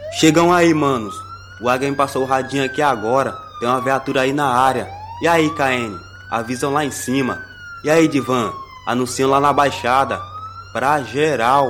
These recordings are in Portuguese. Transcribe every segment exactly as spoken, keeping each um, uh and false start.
Chegam aí, manos. O Águia me passou o radinho aqui agora. Tem uma viatura aí na área. E aí, K N? Avisam lá em cima. E aí, Divan? Anunciam lá na Baixada. Pra geral.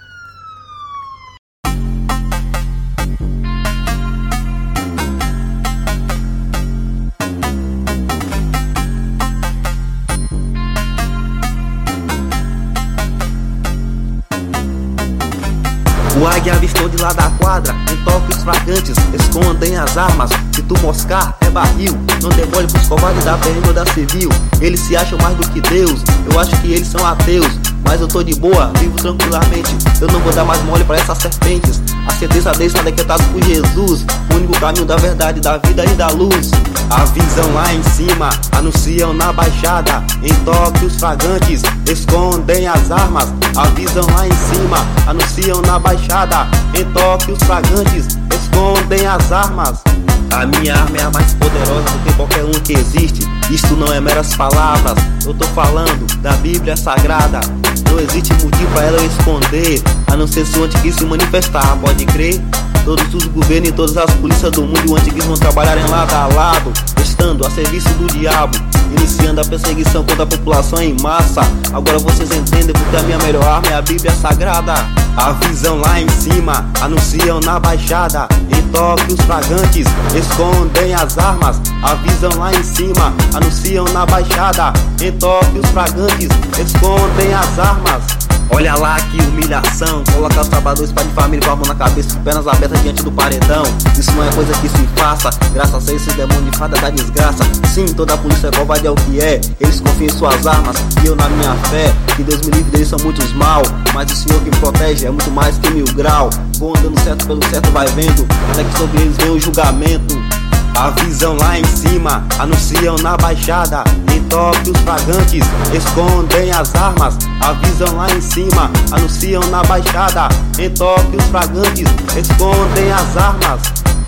O Águia avistou de lá da quadra, em toques fragantes, escondem as armas. Se tu moscar, é barril. Não dê mole pros covardes da P M ou da Civil. Eles se acham mais do que Deus, eu acho que eles são ateus. Mas eu tô de boa, vivo tranquilamente. Eu não vou dar mais mole pra essas serpentes. A certeza deles está decretada por Jesus, o único caminho da verdade, da vida e da luz. Avisam lá em cima, anunciam na Baixada, em toques fragantes, escondem as armas. Avisam lá em cima, anunciam na Baixada, em toques fragantes, escondem as armas. A minha arma é a mais poderosa do que qualquer um que existe. Isto não é meras palavras, eu tô falando da Bíblia Sagrada. Não existe motivo pra ela esconder, a não ser se o anticristo se manifestar, pode crer? Todos os governos e todas as polícias do mundo e o anticristo vão trabalharem lado a lado, estando a serviço do diabo, iniciando a perseguição contra a população em massa. Agora vocês entendem porque a minha melhor arma é a Bíblia Sagrada. Avisam lá em cima, anunciam na Baixada, em toques fragantes, escondem as armas. Avisam lá em cima, anunciam na Baixada, em toques fragantes, escondem as armas. Olha lá que humilhação, colocar os trabalhadores pai de família com a mão na cabeça e pernas abertas diante do paredão. Isso não é coisa que se faça, graças a esse demônio de fada da desgraça. Sim, toda a polícia covarde é o que é, eles confiam em suas armas e eu na minha fé, que Deus me livre deles são muitos mal, mas o Senhor que me protege é muito mais que mil grau. Vou andando certo pelo certo, vai vendo, até que sobre eles vem o julgamento. Avisam lá em cima, anunciam na Baixada, em toques fragantes, escondem as armas. Avisam lá em cima, anunciam na Baixada, em toques fragantes, escondem as armas.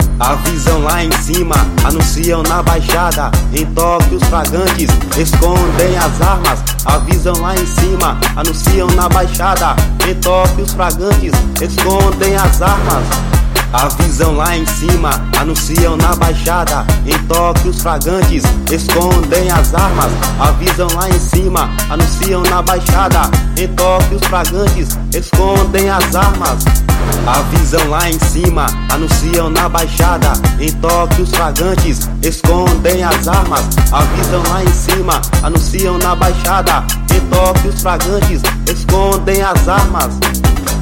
Avisam lá em cima, anunciam na Baixada, em toques fragantes, escondem as armas. Avisam lá em cima, anunciam na Baixada, em toques fragantes, escondem as armas. Avisam lá em cima, anunciam na Baixada, em toques fragantes, escondem as armas. Avisam lá em cima, anunciam na Baixada, em toques fragantes, escondem as armas. Avisam lá em cima, anunciam na Baixada, em toques fragantes, escondem as armas. Avisam lá em cima, anunciam na Baixada, em toques fragantes, escondem as armas.